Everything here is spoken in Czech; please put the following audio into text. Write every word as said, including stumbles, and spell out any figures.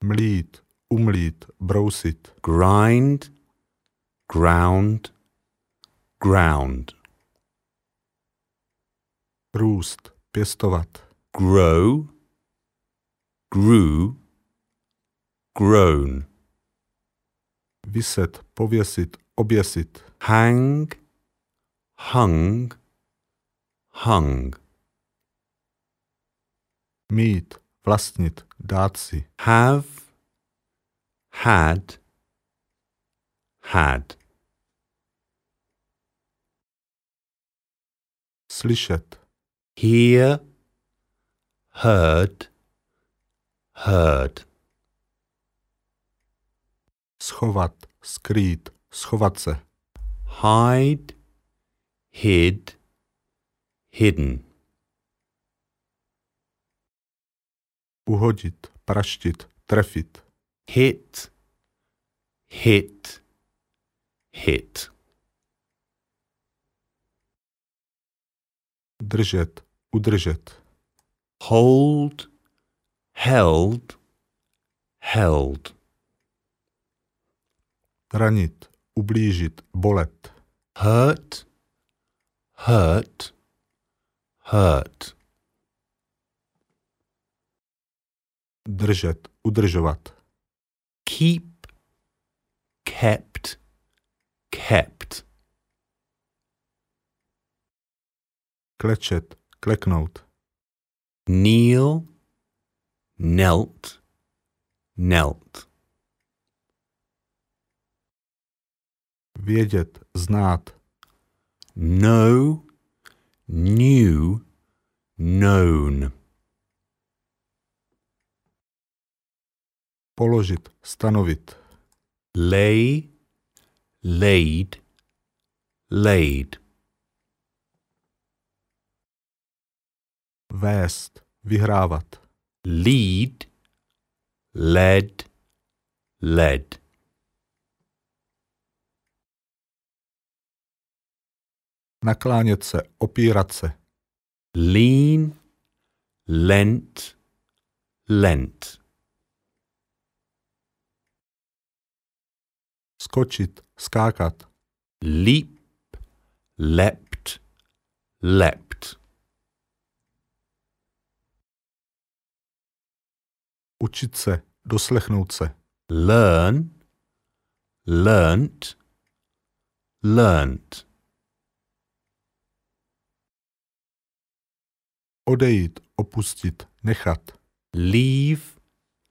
Mlít, umlít, brousit. grind, ground, ground. Růst, pěstovat. Grow, grew, grown. Viset, pověsit, oběsit. Hang, hung, hung. Mít, vlastnit, dát si. Have, had, had. Slyšet, Hear, heard, heard. schovat, skrýt, schovat se. Hide, hid, hidden. Uhodit, praštit, trefit. Hit, hit, hit. Držet, udržet. Hold, held, held. Ranit, ublížit, bolet. Hurt, hurt, hurt. Držet, udržovat. Keep, kept, kept. Klečet, kleknout. Kneel, knelt, knelt. Vědět, znát. Know, knew, known. Položit, stanovit. Lay, laid, laid. Vést, vyhrávat. Lead, led, led. Naklánět se, opírat se. Lean, lent, lent. Skočit, skákat. Leap, leapt, leapt. Učit se, doslechnout se. Learn, learnt, learnt. Odejít, opustit, nechat. Leave,